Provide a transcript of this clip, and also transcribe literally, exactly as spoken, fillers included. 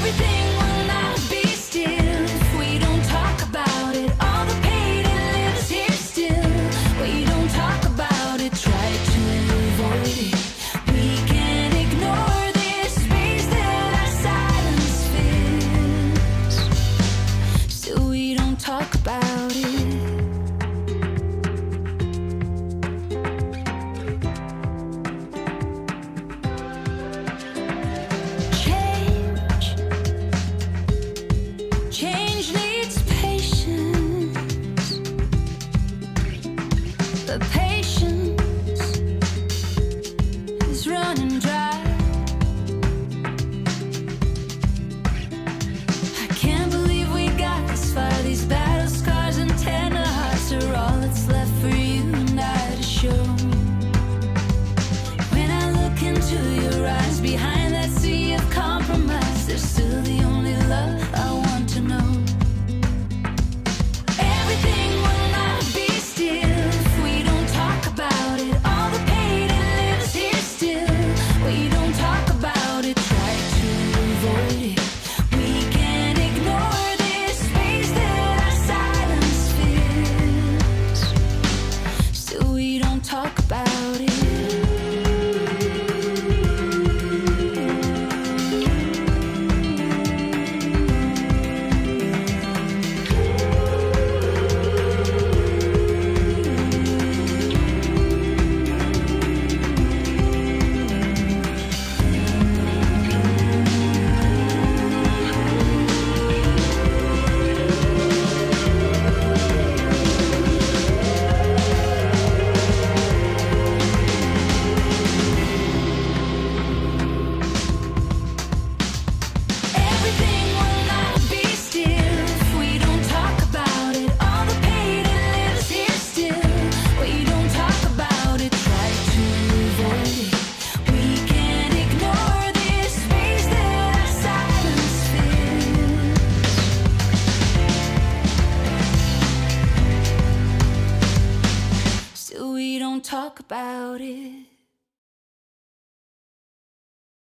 Everything will not be still if we don't talk about it. All the pain it lives here still. We don't talk about it, try to avoid it. We can't ignore this space that our silence fills. Still we don't talk about it. But patience is running dry. I can't believe we got this far. These battle scars and tender hearts are all that's left for you and I to show. When I look into your eyes, behind that sea of compromise, there's still the only love I want to know. Everything will not be still. Talk about it. Talk about it.